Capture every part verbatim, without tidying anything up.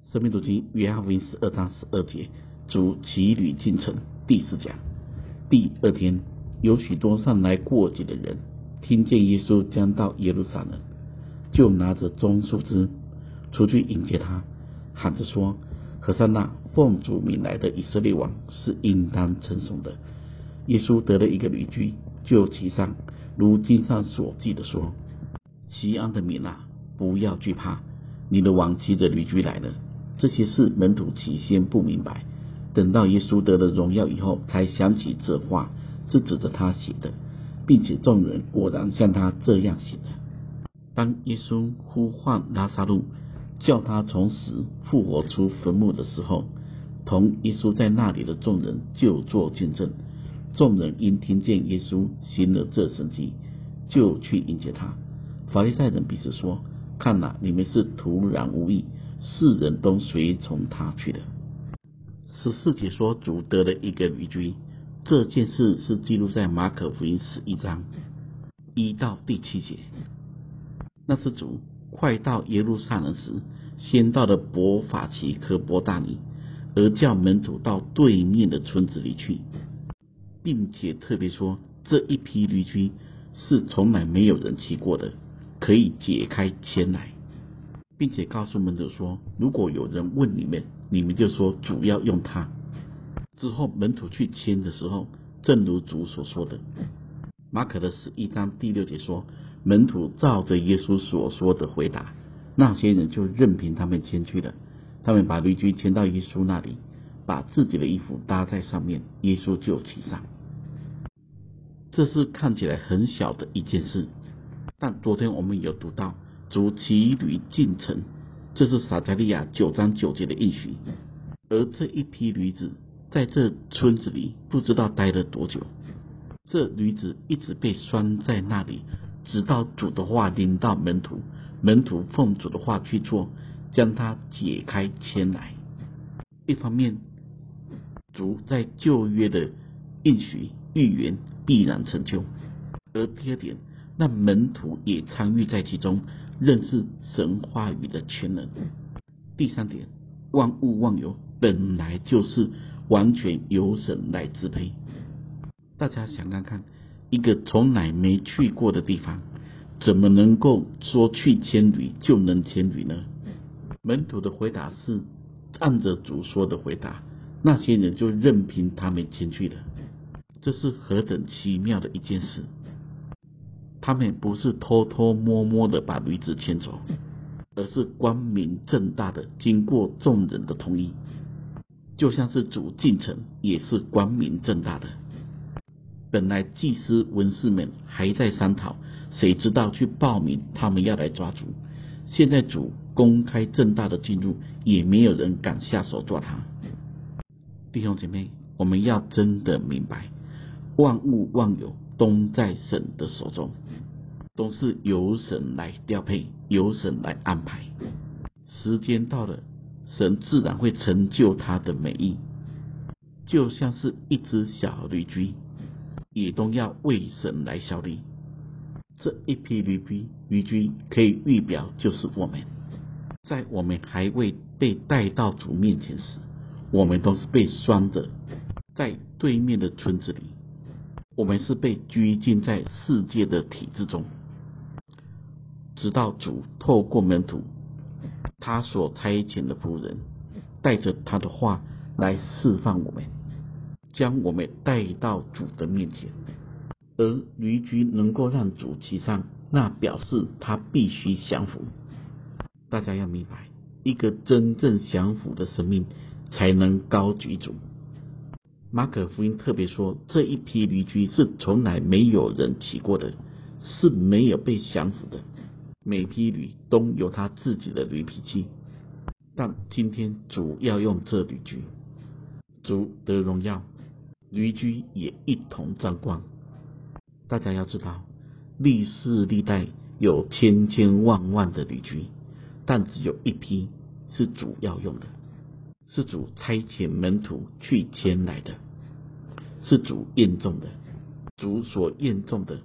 生命读经约翰福音十二章十二节，主骑驴进城。第四讲。第二天，有许多上来过节的人，听见耶稣将到耶路撒冷，就拿着棕树枝出去迎接他，喊着说：和散那，奉主名来的以色列王是应当称颂的。耶稣得了一个驴驹，就骑上，如经上所记的说：西安的民啊，不要惧怕，你的王骑着驴驹来了。这些事门徒起先不明白，等到耶稣得了荣耀以后，才想起这话是指着他写的，并且众人果然像他这样写的。当耶稣呼唤拉撒路，叫他从死复活出坟墓的时候，同耶稣在那里的众人就作见证。众人因听见耶稣行了这神迹，就去迎接他。法利赛人彼此说：看哪，你们是徒然无益，世人都随从他去的。十四节说主得了一个驴驹，这件事是记录在马可福音十一章一到第七节。那是主快到耶路撒冷时，先到了伯法其和伯大尼，而叫门徒到对面的村子里去，并且特别说这一批驴驹是从来没有人骑过的，可以解开牵来，并且告诉门徒说：如果有人问你们，你们就说主要用它。之后门徒去牵的时候，正如主所说的。马可的十一章第六节说，门徒照着耶稣所说的回答，那些人就任凭他们牵去了。他们把驴驹牵到耶稣那里，把自己的衣服搭在上面，耶稣就骑上。这是看起来很小的一件事，但昨天我们有读到主骑驴进城，这是撒迦利亚九章九节的应许。而这一批驴子在这村子里不知道待了多久，这驴子一直被拴在那里，直到主的话临到门徒，门徒奉主的话去做，将它解开牵来。一方面，主在旧约的应许预言必然成就，而第二点，那门徒也参与在其中，认识神话语的全能。第三点，万物万有本来就是完全由神来支配。大家想看看，一个从来没去过的地方，怎么能够说去牵驴就能牵驴呢？门徒的回答是按着主说的回答，那些人就任凭他们牵去了。这是何等奇妙的一件事！他们不是偷偷摸摸的把驴子牵走，而是光明正大的经过众人的同意，就像是主进城也是光明正大的。本来祭司文士们还在商讨，谁知道去报名他们要来抓主，现在主公开正大的进入，也没有人敢下手抓他。弟兄姐妹，我们要真的明白，万物万有都在神的手中，都是由神来调配，由神来安排。时间到了，神自然会成就他的美意。就像是一只小驴驹，也都要为神来效力。这一批驴驹，驴驹可以预表就是我们，在我们还未被带到主面前时，我们都是被拴着在对面的村子里，我们是被拘禁在世界的体制中，直到主透过门徒，他所差遣的仆人，带着他的话来释放我们，将我们带到主的面前。而驴驹能够让主骑上，那表示他必须降服。大家要明白，一个真正降服的生命才能高举主。马可福音特别说，这一批驴驹是从来没有人骑过的，是没有被降服的。每批驴都有他自己的驴脾气，但今天主要用这驴驹，主得荣耀，驴驹也一同沾光。大家要知道，历世历代有千千万万的驴驹，但只有一批是主要用的，是主差遣门徒去牵来的，是主验中的。主所验中的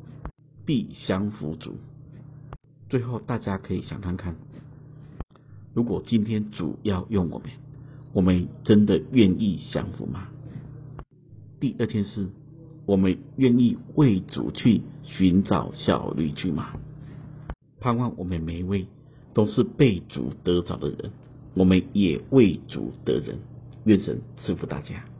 必降服主。最后大家可以想看看， 如果今天主要用我们，我们真的愿意降服吗？第二件事，我们愿意为主去寻找效率去吗？盼望我们每一位都是被主得着的人，我们也为主得人。愿神赐福大家。